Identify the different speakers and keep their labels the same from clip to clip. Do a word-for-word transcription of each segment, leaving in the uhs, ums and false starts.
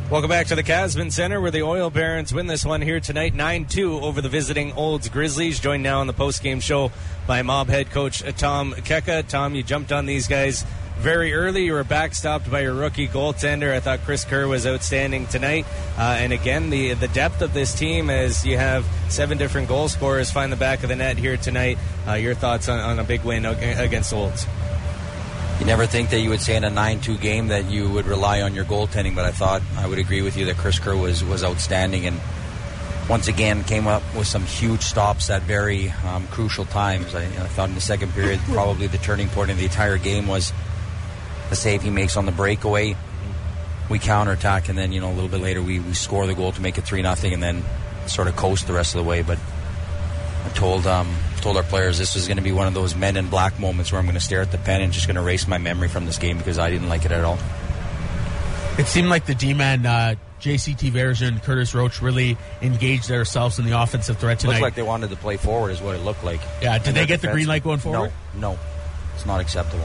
Speaker 1: Welcome back to the Casman Center, where the Oil Barons win this one here tonight, nine two over the visiting Olds Grizzlies. Joined now on the postgame show by Mob head coach Tom Keka. Tom, you jumped on these guys very early. You were backstopped by your rookie goaltender. I thought Chris Kerr was outstanding tonight. Uh, and again, the the depth of this team, as you have seven different goal scorers find the back of the net here tonight. Uh, your thoughts on, on a big win against Olds?
Speaker 2: You never think that you would say in a nine two game that you would rely on your goaltending, but I thought I would agree with you that Chris Kerr was, was outstanding, and once again came up with some huge stops at very um, crucial times. I, I thought in the second period probably the turning point of the entire game was the save he makes on the breakaway. We counterattack, and then you know a little bit later we, we score the goal to make it three nothing, and then sort of coast the rest of the way. But I told um, told our players this was going to be one of those men in black moments where I'm going to stare at the pen and just going to erase my memory from this game because I didn't like it at all.
Speaker 3: It seemed like the D-man, uh, J C Tavares and Curtis Roach, really engaged themselves in the offensive threat tonight.
Speaker 2: Looked like they wanted to play forward is what it looked like.
Speaker 3: Yeah, did and they get the green light going forward?
Speaker 2: No, no. It's not acceptable.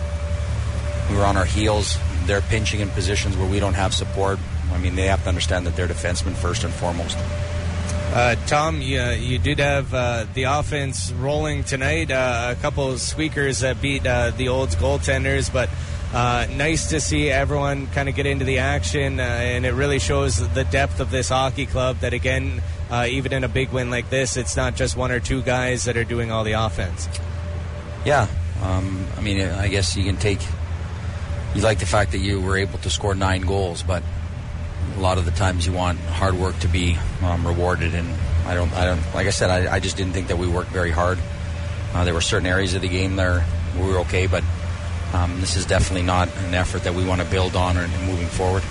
Speaker 2: We were on our heels. They're pinching in positions where we don't have support. I mean, they have to understand that they're defensemen first and foremost.
Speaker 1: Uh, Tom, you, you did have uh, the offense rolling tonight. Uh, a couple of squeakers that beat uh, the Olds goaltenders, but uh, nice to see everyone kind of get into the action, uh, and it really shows the depth of this hockey club that, again, uh, even in a big win like this, it's not just one or two guys that are doing all the offense.
Speaker 2: Yeah. Um, I mean, I guess you can take... You like the fact that you were able to score nine goals, but a lot of the times you want hard work to be um, rewarded, and I don't, I don't. Like I said, I, I just didn't think that we worked very hard. Uh, there were certain areas of the game there where we were okay, but um, this is definitely not an effort that we want to build on or moving forward.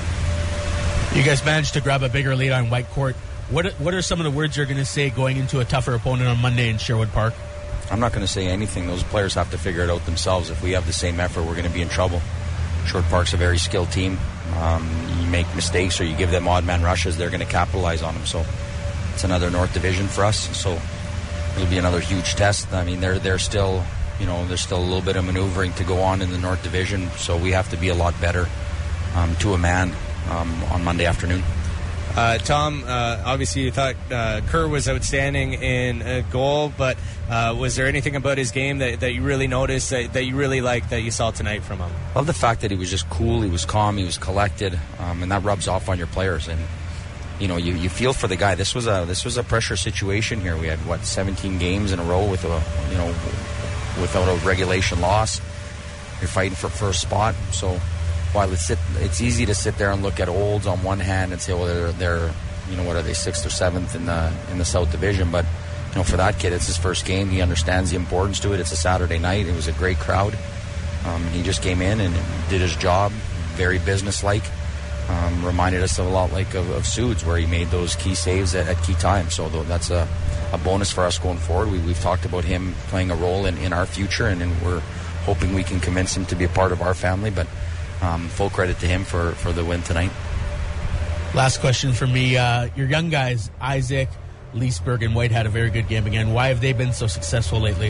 Speaker 3: You guys managed to grab a bigger lead on Whitecourt. What What are some of the words you're going to say going into a tougher opponent on Monday in Sherwood Park?
Speaker 2: I'm not going to say anything. Those players have to figure it out themselves. If we have the same effort, we're going to be in trouble. Sherwood Park's a very skilled team. Um, you make mistakes or you give them odd man rushes, they're going to capitalize on them. So it's another North Division for us. So it'll be another huge test. I mean, they're they're still, you know, there's still a little bit of maneuvering to go on in the North Division. So we have to be a lot better um, to a man um, on Monday afternoon.
Speaker 1: Uh, Tom, uh, obviously you thought uh, Kerr was outstanding in a goal, but uh, was there anything about his game that, that you really noticed, that, that you really liked, that you saw tonight from him?
Speaker 2: I love the fact that he was just cool, he was calm, he was collected, um, and that rubs off on your players. And you know, you, you feel for the guy. This was a this was a pressure situation here. We had what seventeen games in a row with a you know without a regulation loss. You're fighting for first spot, so. While it's sit, it's easy to sit there and look at Olds on one hand and say, well, they're, they're you know, what are they, sixth or seventh in the in the South Division? But you know, for that kid, it's his first game. He understands the importance to it. It's a Saturday night. It was a great crowd. Um, he just came in and did his job, very businesslike. Um, reminded us a lot like of, of Sudes, where he made those key saves at, at key times. So that's a, a bonus for us going forward. We, we've talked about him playing a role in, in our future, and, and we're hoping we can convince him to be a part of our family. But Um, full credit to him for, for the win tonight.
Speaker 3: Last question for me. Uh, your young guys, Isaac, Leesburg, and White, had a very good game again. Why have they been so successful lately?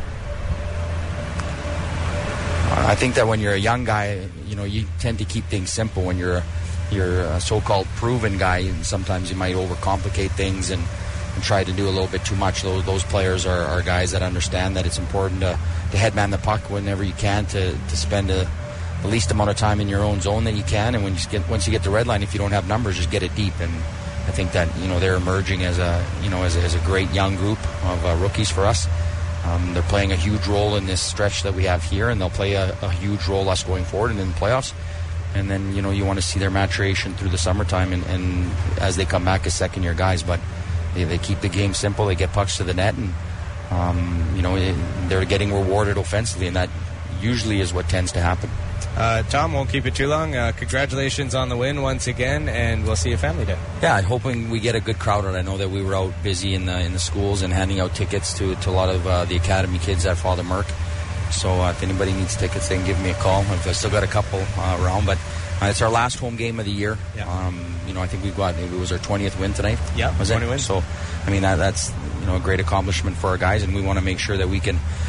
Speaker 2: I think that when you're a young guy, you know, you tend to keep things simple. When you're, you're a so-called proven guy, sometimes you might overcomplicate things and, and try to do a little bit too much. Those, those players are, are guys that understand that it's important to, to headman the puck whenever you can, to, to spend a the least amount of time in your own zone that you can, and when you get once you get the red line, if you don't have numbers, just get it deep. And I think that you know they're emerging as a you know as a, as a great young group of uh, rookies for us. Um, they're playing a huge role in this stretch that we have here, and they'll play a, a huge role us going forward and in the playoffs. And then you know you want to see their maturation through the summertime, and, and as they come back as second year guys. But they, they keep the game simple. They get pucks to the net, and um, you know it, they're getting rewarded offensively, and that usually is what tends to happen.
Speaker 1: Uh, Tom, won't keep it too long. Uh, congratulations on the win once again, and we'll see you Family Day.
Speaker 2: Yeah, hoping we get a good crowd out. I know that we were out busy in the in the schools and handing out tickets to, to a lot of uh, the academy kids at Father Merck. So uh, if anybody needs tickets, they can give me a call. I've still got a couple uh, around, but uh, it's our last home game of the year. Yeah. Um, you know, I think we've got, it was our twentieth win tonight.
Speaker 1: Yeah,
Speaker 2: was
Speaker 1: twenty
Speaker 2: it?
Speaker 1: wins.
Speaker 2: So, I mean, that, that's you know a great accomplishment for our guys, and we want to make sure that we can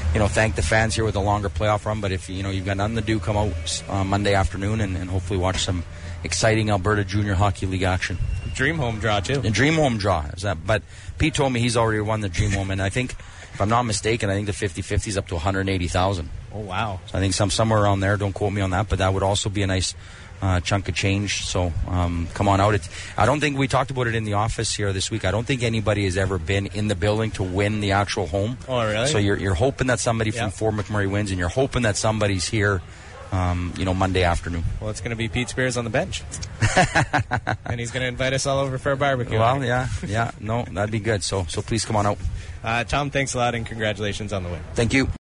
Speaker 2: you know, thank the fans here with a longer playoff run. But if you know you've got nothing to do, come out uh, Monday afternoon and, and hopefully watch some exciting Alberta Junior Hockey League action.
Speaker 1: Dream home draw too.
Speaker 2: A dream home draw is that? But Pete told me he's already won the dream home, and I think, if I'm not mistaken, I think the fifty-fifty is up to one hundred eighty thousand.
Speaker 1: Oh wow!
Speaker 2: So I think some somewhere around there. Don't quote me on that, but that would also be a nice uh, chunk of change. So um, come on out. It's, I don't think we talked about it in the office here this week. I don't think anybody has ever been in the building to win the actual home.
Speaker 1: Oh really?
Speaker 2: So you're you're hoping that somebody from
Speaker 1: yeah.
Speaker 2: Fort McMurray wins, and you're hoping that somebody's here. Um, you know, Monday afternoon.
Speaker 1: Well, it's going to be Pete Spears on the bench. And he's going to invite us all over for a barbecue.
Speaker 2: Well, yeah, yeah. No, that'd be good. So so please come on out.
Speaker 1: Uh, Tom, thanks a lot, and congratulations on the win.
Speaker 2: Thank you.